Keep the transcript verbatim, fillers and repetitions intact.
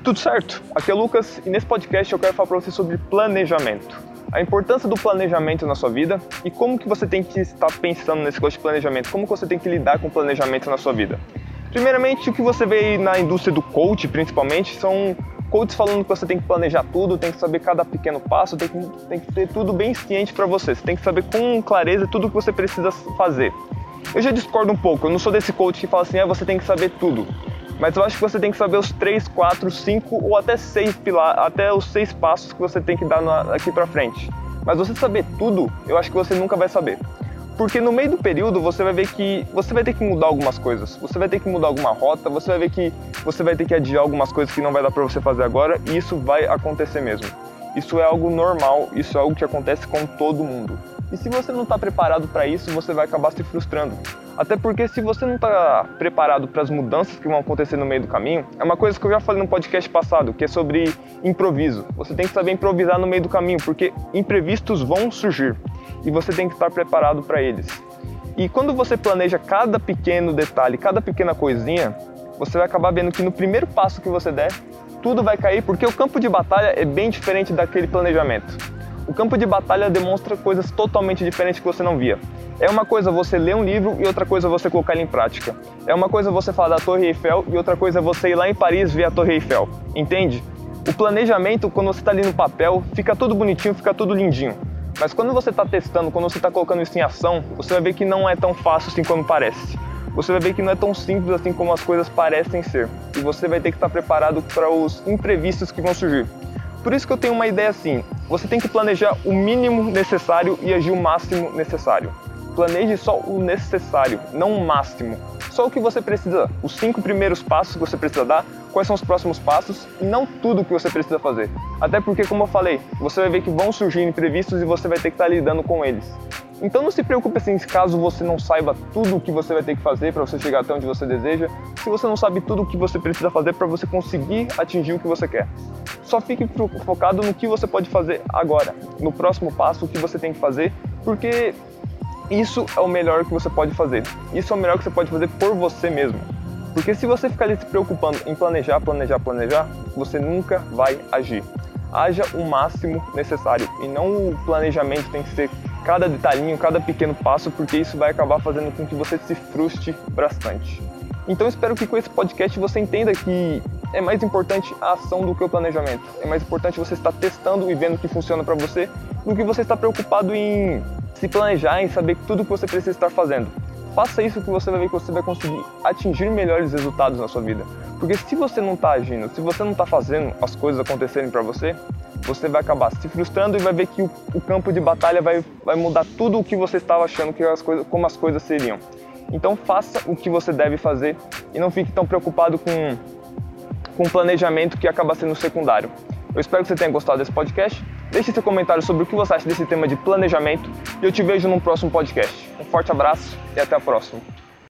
Tudo certo? Aqui é o Lucas e nesse podcast eu quero falar para você sobre planejamento. A importância do planejamento na sua vida e como que você tem que estar pensando nesse negócio de planejamento, como que você tem que lidar com o planejamento na sua vida. Primeiramente, o que você vê na indústria do coach, principalmente, são coaches falando que você tem que planejar tudo, tem que saber cada pequeno passo, tem que, tem que ter tudo bem ciente para você, você tem que saber com clareza tudo o que você precisa fazer. Eu já discordo um pouco, eu não sou desse coach que fala assim, ah, você tem que saber tudo. Mas eu acho que você tem que saber os três, quatro, cinco ou até seis pilares, até os seis passos que você tem que dar na, aqui pra frente. Mas você saber tudo, eu acho que você nunca vai saber. Porque no meio do período você vai ver que você vai ter que mudar algumas coisas. Você vai ter que mudar alguma rota, você vai ver que você vai ter que adiar algumas coisas que não vai dar pra você fazer agora e isso vai acontecer mesmo. Isso é algo normal, isso é algo que acontece com todo mundo. E se você não está preparado para isso, você vai acabar se frustrando. Até porque se você não está preparado para as mudanças que vão acontecer no meio do caminho, é uma coisa que eu já falei no podcast passado, que é sobre improviso. Você tem que saber improvisar no meio do caminho, porque imprevistos vão surgir e você tem que estar preparado para eles. E quando você planeja cada pequeno detalhe, cada pequena coisinha, você vai acabar vendo que no primeiro passo que você der, tudo vai cair, porque o campo de batalha é bem diferente daquele planejamento. O campo de batalha demonstra coisas totalmente diferentes que você não via. É uma coisa você ler um livro e outra coisa você colocar ele em prática. É uma coisa você falar da Torre Eiffel e outra coisa você ir lá em Paris ver a Torre Eiffel. Entende? O planejamento, quando você está ali no papel, fica tudo bonitinho, fica tudo lindinho. Mas quando você está testando, quando você está colocando isso em ação, você vai ver que não é tão fácil assim como parece. Você vai ver que não é tão simples assim como as coisas parecem ser. E você vai ter que estar preparado para os imprevistos que vão surgir. Por isso que eu tenho uma ideia assim, você tem que planejar o mínimo necessário e agir o máximo necessário. Planeje só o necessário, não o máximo. Só o que você precisa, os cinco primeiros passos que você precisa dar, quais são os próximos passos e não tudo o que você precisa fazer. Até porque, como eu falei, você vai ver que vão surgir imprevistos e você vai ter que estar lidando com eles. Então não se preocupe assim, caso você não saiba tudo o que você vai ter que fazer para você chegar até onde você deseja, se você não sabe tudo o que você precisa fazer para você conseguir atingir o que você quer. Só fique focado no que você pode fazer agora, no próximo passo, o que você tem que fazer, porque isso é o melhor que você pode fazer. Isso é o melhor que você pode fazer por você mesmo. Porque se você ficar ali se preocupando em planejar, planejar, planejar, você nunca vai agir. Haja o máximo necessário e não o planejamento tem que ser cada detalhinho, cada pequeno passo, porque isso vai acabar fazendo com que você se frustre bastante. Então espero que com esse podcast você entenda que é mais importante a ação do que o planejamento. É mais importante você estar testando e vendo o que funciona para você do que você estar preocupado em se planejar, em saber tudo o que você precisa estar fazendo. Faça isso que você vai ver que você vai conseguir atingir melhores resultados na sua vida. Porque se você não está agindo, se você não está fazendo as coisas acontecerem para você, você vai acabar se frustrando e vai ver que o, o campo de batalha vai, vai mudar tudo o que você estava achando que as coisas, como as coisas seriam. Então faça o que você deve fazer e não fique tão preocupado com, com o planejamento que acaba sendo secundário. Eu espero que você tenha gostado desse podcast. Deixe seu comentário sobre o que você acha desse tema de planejamento e eu te vejo num próximo podcast. Um forte abraço e até a próxima.